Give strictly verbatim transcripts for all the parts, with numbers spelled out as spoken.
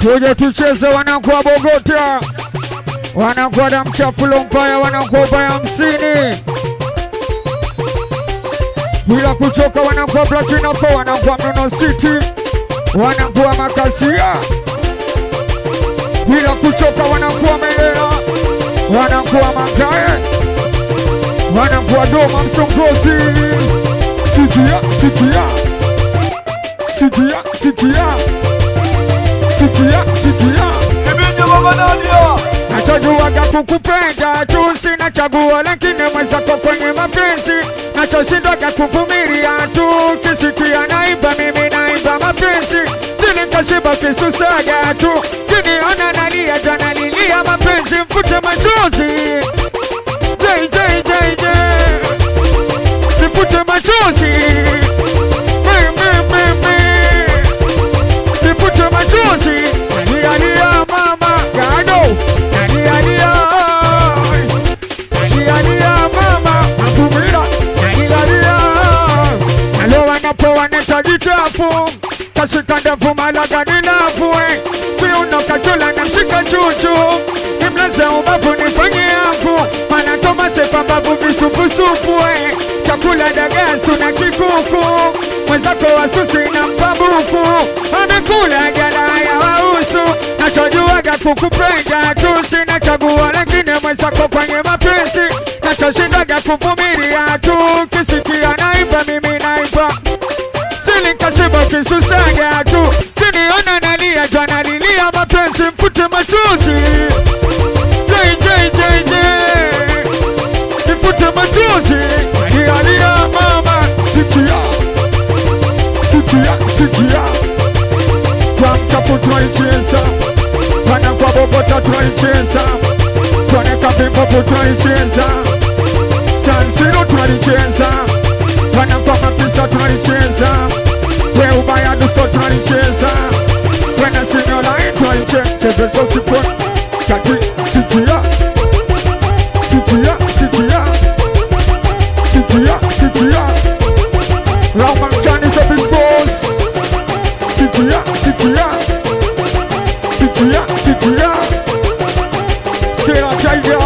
Tuje tucheze wanakuwa Bogota, wanakuwa damu chafu Lompaya, wanakuwa Ubaya hamsini. Bila kuchoka wanakuwa Platina Four, wanakuwa Mnono City, wanakuwa Makasia. Bila kuchoka wanakuwa Melea, wanakuwa Mangae, wanakuwa Doma Msongozi. Sikia, sikia, sikia, sikia, sikia, sikia. Ebinyo baba Nadia. Nachojuaga kukupenda tu, sina chaguo lakini mwenzako kwenye mapenzi. Nachoshindwaga kuvumilia tu, kisikia naimba mimi naimba mapenzi. Sili nkashiba kisusaga tu, kiniona nalia jana lilia mapenzi. Mfute machozi J J J J, nifute machozi me me me me, nifute machozi. Nalia lia mama gado, nalia lia, nalia lia mama mavumira, nalia lia. Nalo wanapo wanetaji chafu, kashika ndevu malaga ninafue. Kiuno kachula na mshika chuchu, nimleze ubavu nifanye yangu. Mana Tomase pambavu visupusupu we, chakula dagasu na kikuku. Mwenzako wasusi na mpabuku, amekula jala ya wausu. Nachojuaga kukupenda tu, sina chaguo lakini mwenzako kwenye mapenzi. Nachoshindaga kuvumilia tu, kisikia naimba mimi naimba. Sili nkashiba kisusaga tu, kiniona nalia jana lilia mapenzi. Mfute machozi J J J J, nifute machozi. Nalia lia mama, sikia, sikia, sikia. Kwa mchapu tunaicheza, wana kwa Bogota tunaicheza, kwane Kabimbogo tunaicheza, San Siro tunaicheza, wana kwa Mapisa tunaicheza, we Ubaya Dusko tunaicheza, wana Sinyola tunaicheza. Cheza chosi kwa kati, sikia, sikia, sikia, sikia, sikia. Roman Khan is a big boss. Sikia, sikia, sikia, sikia. Sera Jaiga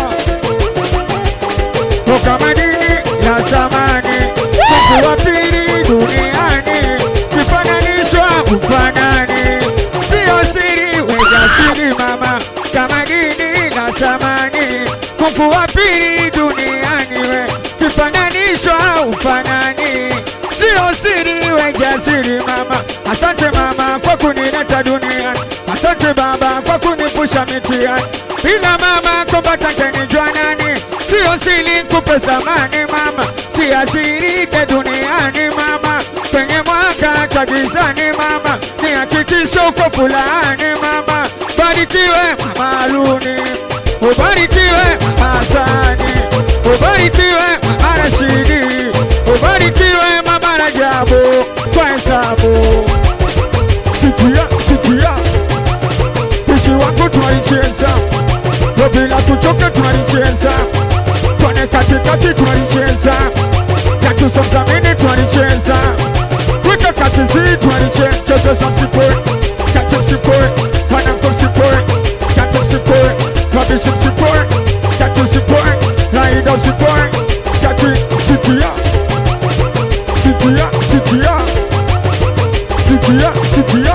Toka madini la zamani, Mungu wa pili duniani, kifananishwa ufanani. Sio siri weza siri mama, kama dini la zamani, Mungu wa pili duniani we, kifananishwa ufanani. Sio siri weza siri mama. Asante mama kwa kunileta duniani, asante baba kwa kunipusha mitihani. Bila mama kumbata kenijua nani, sio siri kupe samani mama. Si asiri ke duniani mama, kwenye mwaka chagizani mama. Ni hakikisho uko fulani mama. Barikiwe mama Aluni, ubarikiwe mama Hasani, ubarikiwe mama Rashidi, ubarikiwe mama Rajabu kwa hesabu. Sikia, sikia, pishi wangu tunaicheza, bila kuchoka tunaicheza, kwane katikati tunaicheza, katuso mzamini tunaicheza, wika katisi tunaicheza. Cheza za msipoi, kati msipoi, wananko msipoi, kati msipoi, wabishi msipoi, kati msipoi, laida msipoi, kati. Sikia, sikia, sikia, sikia, sikia.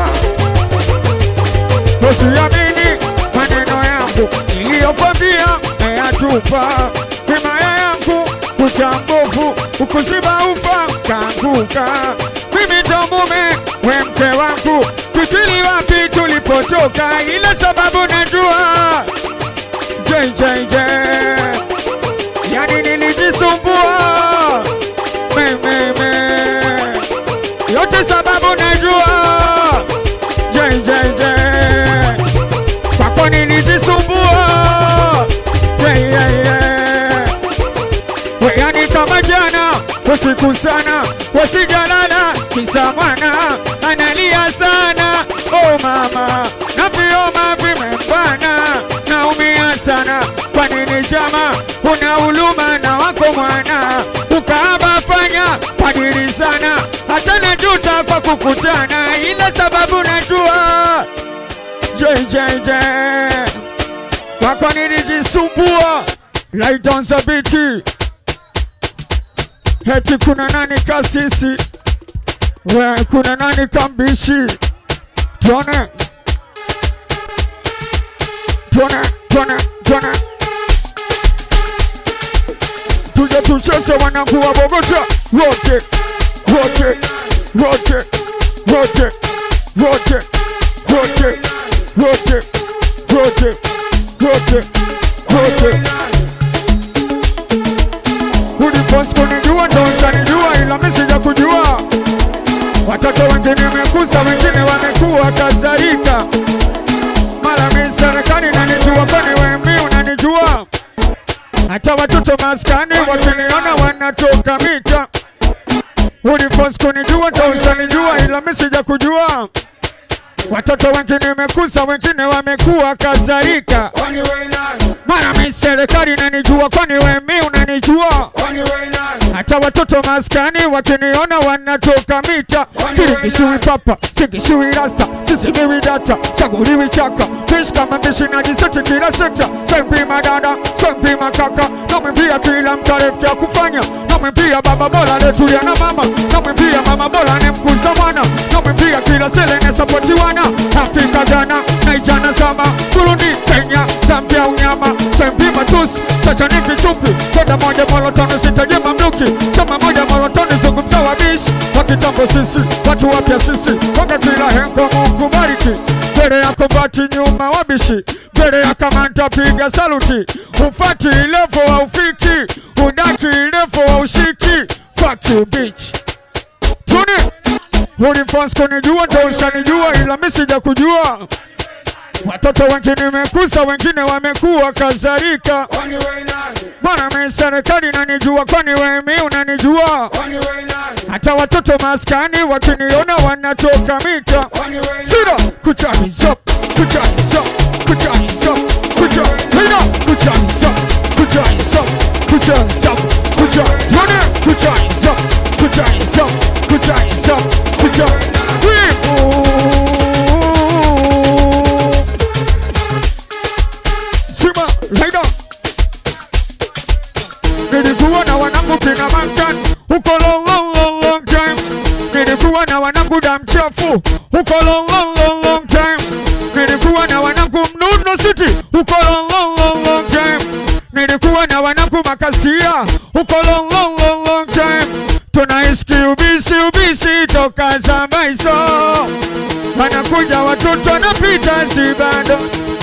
Usiamini maneno yangu niliyokwambia, nayatupa. Himaya yangu kucha nguvu, ukuziba ufa kaanguka. Mimi ndo mume we mke wangu, fikiri wapi tulipotoka, ila sababu najua J J J, yani nilijisumbua me me me, yote sababu najua J J J, kwako nilijisumbua yeah, yeah, yeah. We yani kama jana usiku sana, wasijalala kisa mwana analia sana. Oh mama, na vioma vimembana, naumia sana. Kwa nini jama una huluma na wako mwana, ukaaba fanya padiri sana. Hata najuta kwa kukutana, ila sababu najua J J J J. Wako nilijisumbua. Right on the beat. Heti kuna nani kasisi. We kuna nani kambishi. Tuone. Tuone, tuone, tuone. Tuje tucheze wanangu wa Bogota. Wote, wote, wote, wote, wote, wote, wote, wote, wote, wote. Uniforms kunijua ndo ushanijua ila mimi sija kujua. Watoto wengine wamekuza wengine wamekuwa kadhalika. Mara mimi serikali inanijua kwani wewe unanijua. Hata watoto maskani wakiniona wanatoka mita. Uniforms kunijua ndo ushanijua ila mimi sija kujua. Watoto wengine wamekuza wengine wamekuwa kadhalika. Mara mimi serikali inanijua kwani wewe unanijua. Hata watoto maskani wakiniona wanatoka mita. Siringishiwi papa, singishiwi rasta, sisimiwi data, chaguliwi chaka. Fish kama mbishi na jiseti kila sekta. Sempima dada, sempima kaka. Namwimbia kila mtarefu ya kufanya. Namwimbia baba bora letulia na mama. Namwimbia mama bora ni mkuza mwana. Namwimbia kila sele ne sapoti wana. Afrika Ghana, Naijana Sama, Burundi, Kenya, Zambia unyama. Sempima tusi, sacha niki chupi. Koda moja molotoni sitaje mamluki. Chama moja molotoni zungumza wabishi. Wakitambo sisi, watu wapya sisi. Koga kila hengo Mungu bariki. Bere ya kombati nyuma wabishi. Bere ya kamanta piga saluti. Ufati ilevo wa ufiki. Udaki ilevo wa ushiki. Fuck you bitch. Tune. Uniforms kunijua ndo ushanijua ila mimi sija kujua. Watoto wengine wamekuza wengine wamekuwa kadhalika. Mara mimi serikali inanijua kwani wewe unanijua. Hata watoto maskani wakiniona wanatoka mita. Sira kuchani zop kuchani zop kuchani zop kuchani hina kuchani zop kuchani zop kuchani zop kuchani tuone kuchani zop kuchani zop kuchani zop kuchani Sima laida. Nilikuwa na wanangu kina Mankan uko long long long long time. Nilikuwa na wanangu damchafu uko long long long long time. Nilikuwa na wanangu Mnuno City uko long long long long time. Nilikuwa na wanangu Makasia uko long long long long time. Tunaiski ubisi ubisi toka Zambaiso. Wanakuja watoto na pita si bado.